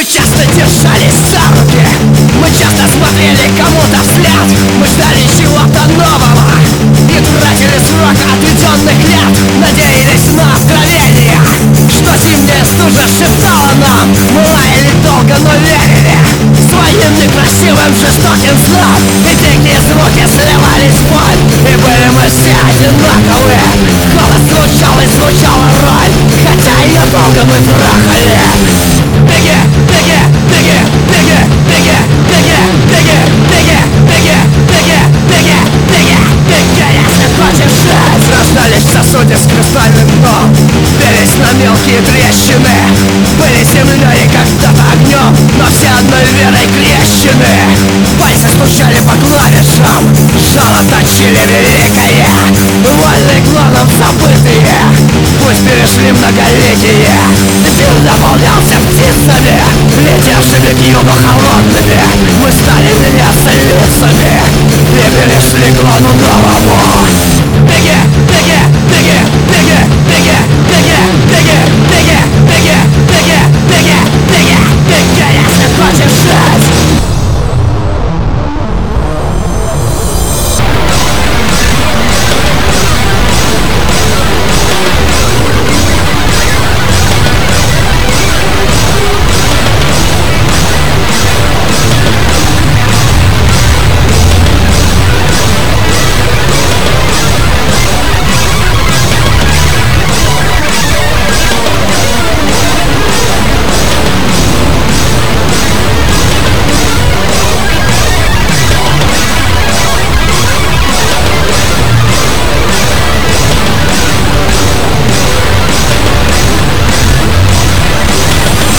часто держались за руки, мы часто смотрели кому-то вслед. Мы ждали чего-то нового и тратили срок отведенных лет. Надеялись на откровение, что зимняя стужа шептала нам. Мы лаяли долго, но верили своим некрасивым жестоким сном. И дикие звуки сливались в боль, и были мы все одинаковы. Голос звучал и звучала роль, хотя ее долго мы трахали. Беги, беги, беги, беги, беги, беги, беги, беги, беги, беги, беги, беги, беги, если хочешь жить. Рождались в сосуде с кристальным дном, бились на мелкие трещины, были землей когда-то огнем, но все одной верой крещены. Пальцы стучали по клавишам, жало точили великое, вольный клоном забытые. Пусть перешли многолетия, мир наполнялся птицами, летевшими к югу холодными. Мы стали меняться лицами и перешли к клону новому. Беги, беги, беги, беги, беги, беги, беги, беги, беги, беги, беги, беги, беги, если хочешь жить.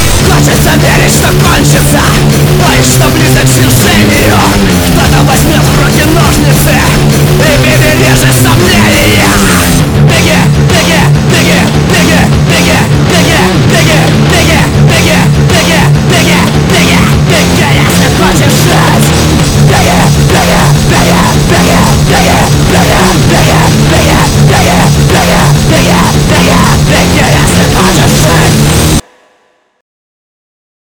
Хочется верить, что кончится, боюсь, что близок к свершению. Кто-то возьмет